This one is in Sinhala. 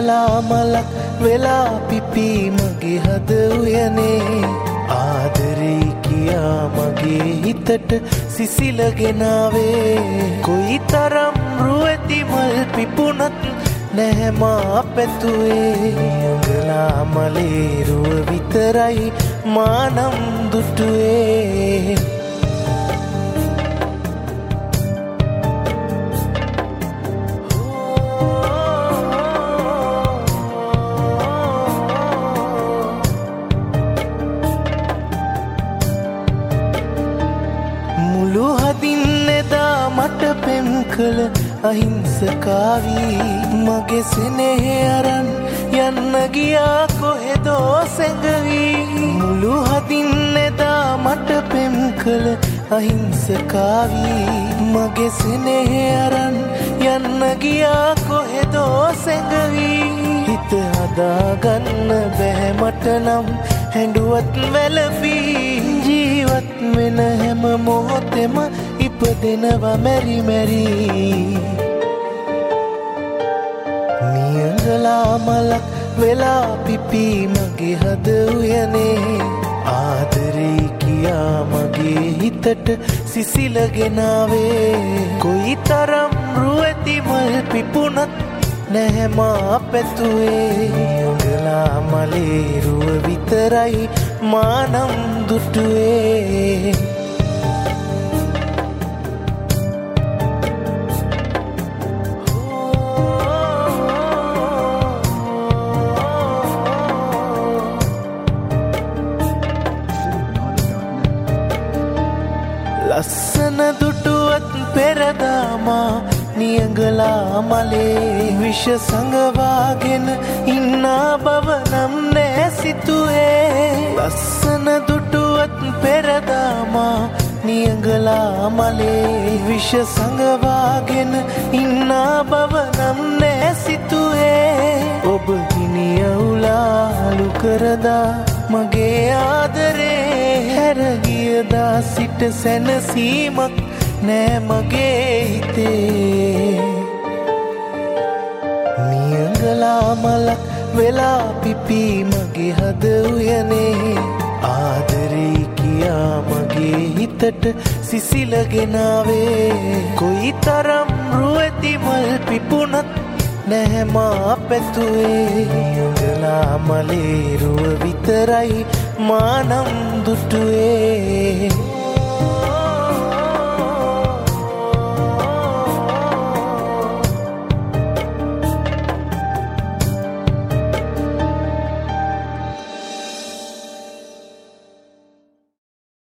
නියඟලා මලක් වෙලා පිපි මගේ හද උයනේ ආදරේ කියා මගේ හිතට සිසිලගෙනාවේ කොයි තරම් රුවැති මල් පිපුණත් නැහැ මා පැතුවේ නියඟලා මලේ රුව විතරයි මානම් දුටුවේ මුළු හදින් එදා මට පෙම් කළ අහිංසකාවී මගේ සෙනෙහෙ අරන් යන්න ගියා කොහෙදෝ සැඟවී මුළු හදින් එදා මට පෙම් කළ අහිංසකාවී මගේ සෙනෙහෙ අරන් යන්න ගියා කොහෙදෝ සැඟවී හිත හදාගන්න බැහැ මට නම් හැඬුවත් වැළපී ජීවත් වෙන හැම මොහොතෙම ඉපදෙනවා මැරි මැරි නියඟලා මලක් වෙලා පිපි මගේ හද උයනේ ආදරේ කියා මගේ හිතට සිසිලගෙනාවේ කොයි තරම් රුවැති මල් පිපුණත් නැහැ මා පැතුවේ නියඟලා මලේ රුව විතරයි මානම් දුටුවේ ලස්සන දුටුවත් පෙරදාමා නියඟලා මලේ විෂ සඟවාගෙන ඉන්නා බව නම් නෑ සිතුවේ ලස්සන දුටුවත් පෙරදාමා නියඟලා මලේ විෂ සඟවාගෙන ඉන්නා බව නම් නෑ සිතුවේ ඔබ හිනිය උලාලු කරදා මගේ ආදරේ හැරගියදා සිට සැනසීමක් නෑ මගේ හිතේ නියඟලා මලක් වෙලා පිපි මගේ හද උයනේ ආදරේ කියා මගේ හිතට සිසිලගෙනාවේ කොයි තරම් රුවැති මල් පිපුණත් නැහැ මා පැතුවේ නියඟලා මලේ රුව විතරයි මානම් දුටුවේ